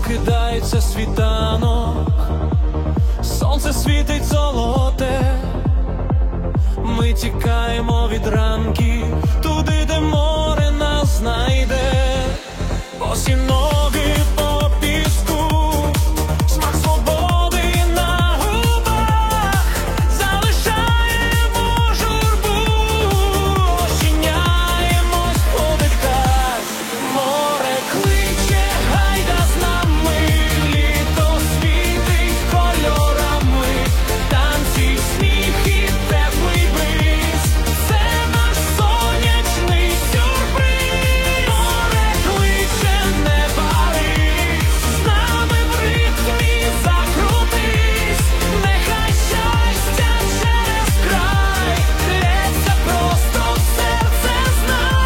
прокидається світанок, сонце світить золоте, ми тікаємо від ранків туди, де море нас знайде. Босі ноги по піску, смак свободи на губах, залишаємо журбу, ощиняємось в подихах. Море кличе, гайда з нами, літо світить кольорами, танці, сміх і теплий бриз, це наш сонячний сюрприз. Море кличе, не барись, з нами в ритмі закрутись, нехай щастя через край лється просто в серце, знай.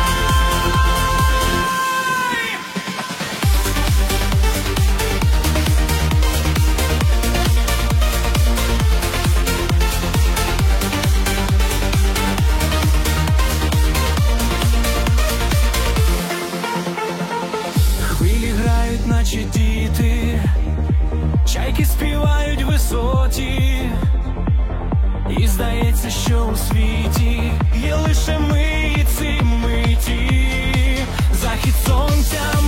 Хвилі грають, наче діти, чайки співають висоті, і здається, що у світі є лише ми і ці миті. Захід сонця